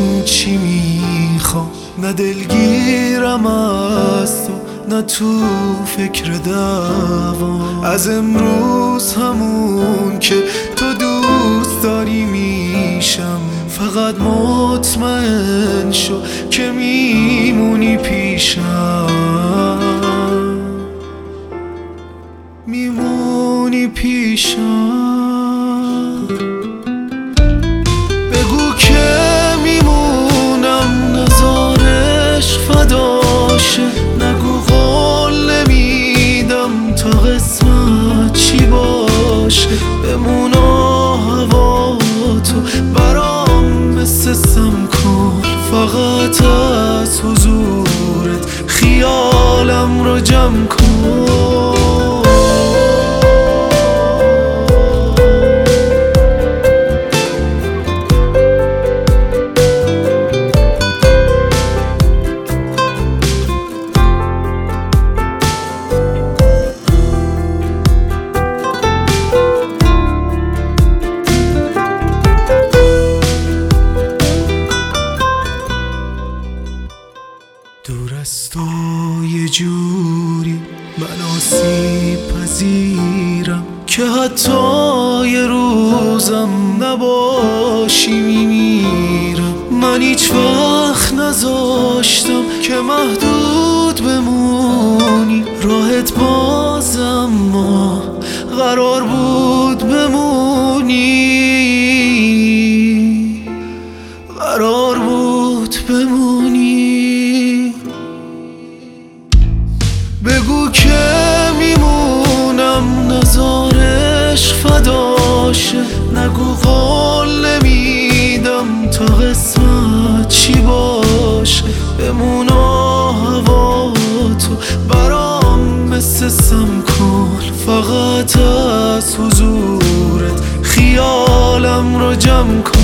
چی میخوام، نه دلگیرم از تو نه تو فکر دوام. از امروز همون که تو دوست داری میشم، فقط مطمئن شو که میمونی پیشم، میمونی پیشم. بگو که میمونم نزارش فداشه، نگو قول نمیدم تا قسمت چی باشه. بمون و هوا تو برام مثل سمکن، فقط از حضورت خیالم رو جمع کن. دور از تو یه جوری من آسیب پذیرم که حتی یه روزم نباشی میمیرم. من هیچ وقت نذاشتم که محدود بمونی، راحت بازم ما قرار بود بمونی، قرار بود بمونی. بگو که میمونم نزارش فداشه، نگو قول نمیدم تا قسمت چی باشه. بمون و هوا تو برام مثل سمکن، فقط از حضورت خیالم رو جمع کن.